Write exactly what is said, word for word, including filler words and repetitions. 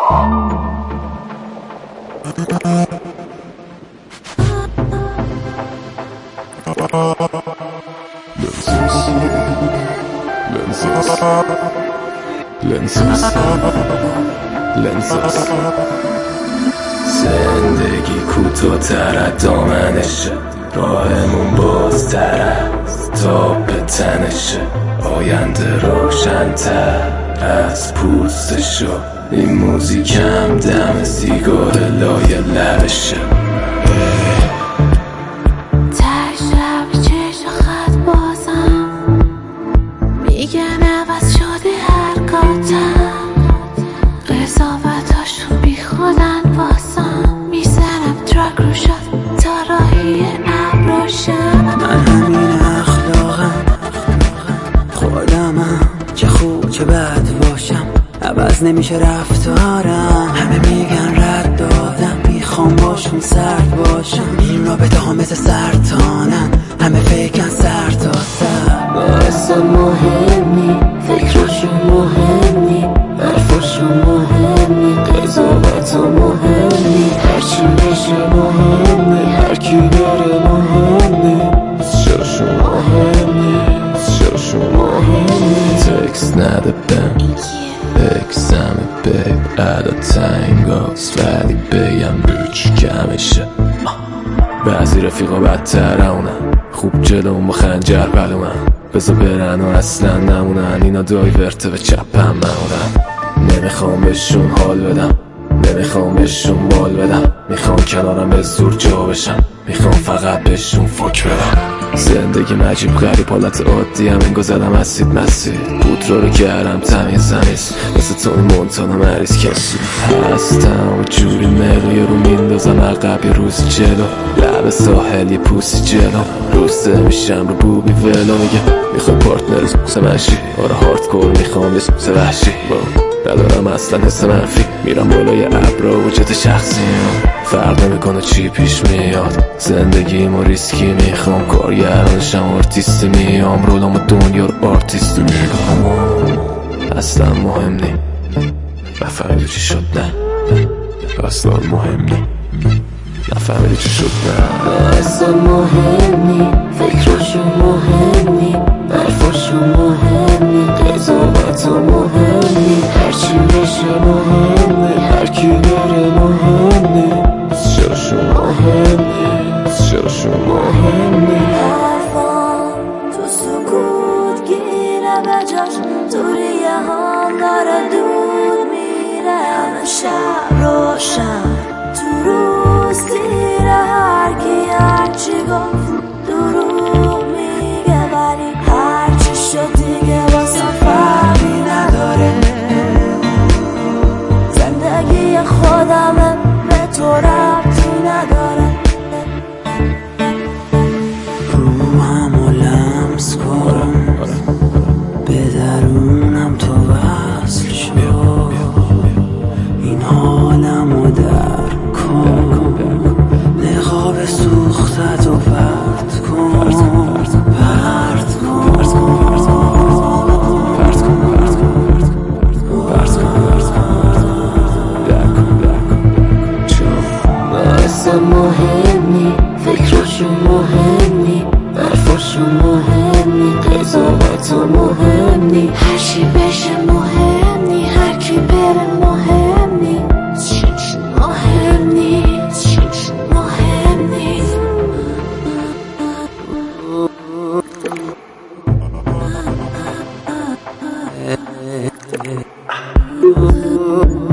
زندگی کوتاه‌تر از دامنشه، راهمون بازتر از تا به تنشه، آینده روشن‌تر از پوستشو، این موزیکم دم سیگار لای لبشه. من همین اخلاقم، خودمم چه خوب چه بد باشم، عوض نمیشه رفتارم. همه میگن رد دادم، میخوام باشون سرد باشم. این رابطه ها مثل سرطانن، همه فکرن سر تا سر. اصلا مهمی، فکرشون مهمی، حرفشون مهمی، قضاوتون مهمی، هرچی بشه مهمی، هرکی بره مهمی، چراشون مهمی، چراشون مهمی. تکست نده بهم، اکسم بیب ادا تنگاست، ولی بگم بیچ کمشه. بعضی رفیقا بدتر اونن، خوب جلوم با خنجر بلومن، بذار برن و اصلا نمونن. اینا دایورته و چپم مونن. نمیخوام بهشون حال بدم، نمیخوام بهشون مال بدم، میخوام کنارم به زور جا بشم، میخوام فقط بهشون فوک بدم. زندگی مجیب غریب، حالت عادی هم انگار زدم اسید مسید، پودرا رو کردم تمیز تمیز، مثل توی مونتانا مریض کسی هستم و جوری نقیه رو میندازم عقب یه روز جلو، لب ساحل یه پوسی جلو، روسته میشم رو بوبی ولو. میگه میخوای پارتنر سوکس منشی، آره هاردکور میخوام یه سوکس وحشی، ندارم اصلا حس منفی، میرم بالای ابرا و جت شخصیم، فرق نمیکنه چی پیش میاد. زندگیمو ریسکی میخوام، کارگرانشم آرتیستی میام، رولامو دنیا رو آرتیستی میگم. اصلا مهم نی، نفهمیدی چی شد نه، اصلا مهم نی، نفهمیدی چی شد نه. اصلا مهمی، فکرشون مهمی، حرفشون مهمی، قضاوتون مهمی، هرچی بشه مهمی، هرکی بره مهمی، چراشون مهمی، چراشون مهمی. حرفان تو سکوت گیره به جاش، توریه هم داره دود میره، همه شب روشن تو روز تیره، هرکی هرچی گفت دروغ میگه، ولی هرچی شد دیگه واسم فرقی نداره. زندگی خودمه، به تو ربطی نداره. روحمو لمس کن، به درونم تو وصل شو، این حالمو درک کن، نقاب سوختتو پرت کن، پرت کن، اصلا مهمی، فکرشون مهمی، حرفشون مهمی، قضاوتون مهمی، هرچی بشه مهمی، هرکی بره مهمی، مهم نیست، مهم نیست. Oh